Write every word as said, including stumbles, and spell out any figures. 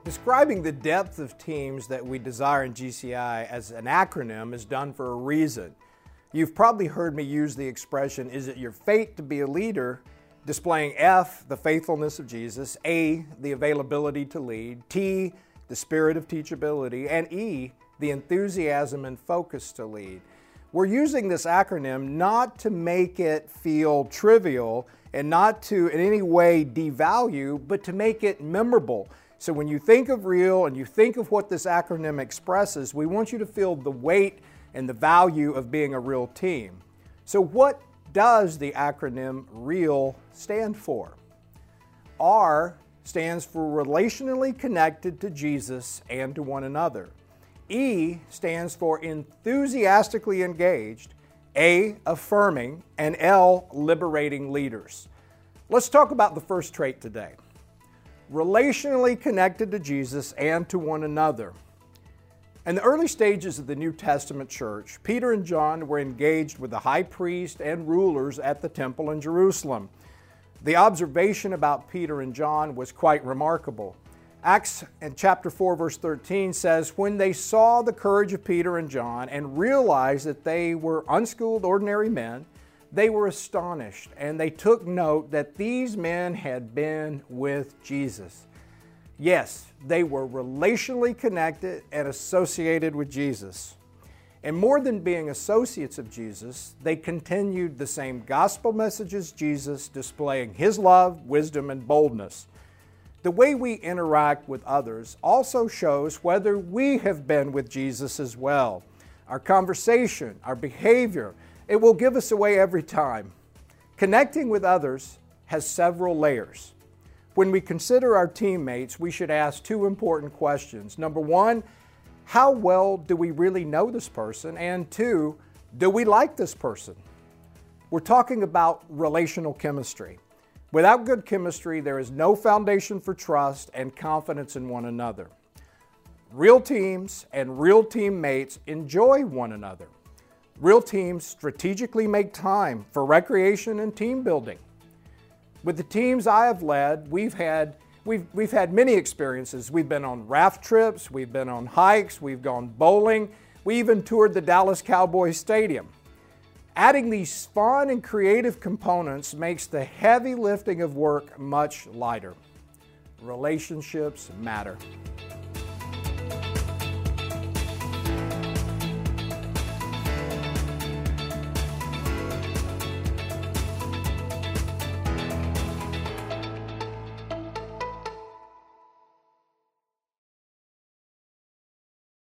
Describing the depth of teams that we desire in G C I as an acronym is done for a reason. You've probably heard me use the expression, is it your fate to be a leader, displaying F, the faithfulness of Jesus, A, the availability to lead, T, the spirit of teachability, and E, the enthusiasm and focus to lead. We're using this acronym not to make it feel trivial and not to in any way devalue, but to make it memorable. So when you think of REAL and you think of what this acronym expresses, we want you to feel the weight and the value of being a real team. So what does the acronym REAL stand for? R stands for relationally connected to Jesus and to one another. E stands for enthusiastically engaged, A, affirming, and L, liberating leaders. Let's talk about the first trait today. Relationally connected to Jesus and to one another. In the early stages of the New Testament church, Peter and John were engaged with the high priest and rulers at the temple in Jerusalem. The observation about Peter and John was quite remarkable. Acts in chapter four, verse thirteen says, when they saw the courage of Peter and John and realized that they were unschooled, ordinary men, they were astonished, and they took note that these men had been with Jesus. Yes, they were relationally connected and associated with Jesus. And more than being associates of Jesus, they continued the same gospel message as Jesus, displaying His love, wisdom, and boldness. The way we interact with others also shows whether we have been with Jesus as well. Our conversation, our behavior, it will give us away every time. Connecting with others has several layers. When we consider our teammates, we should ask two important questions. Number one, how well do we really know this person? And two, do we like this person? We're talking about relational chemistry. Without good chemistry, there is no foundation for trust and confidence in one another. Real teams and real teammates enjoy one another. Real teams strategically make time for recreation and team building. With the teams I have led, we've had, we've, we've had many experiences. We've been on raft trips, we've been on hikes, we've gone bowling, we even toured the Dallas Cowboys Stadium. Adding these fun and creative components makes the heavy lifting of work much lighter. Relationships matter.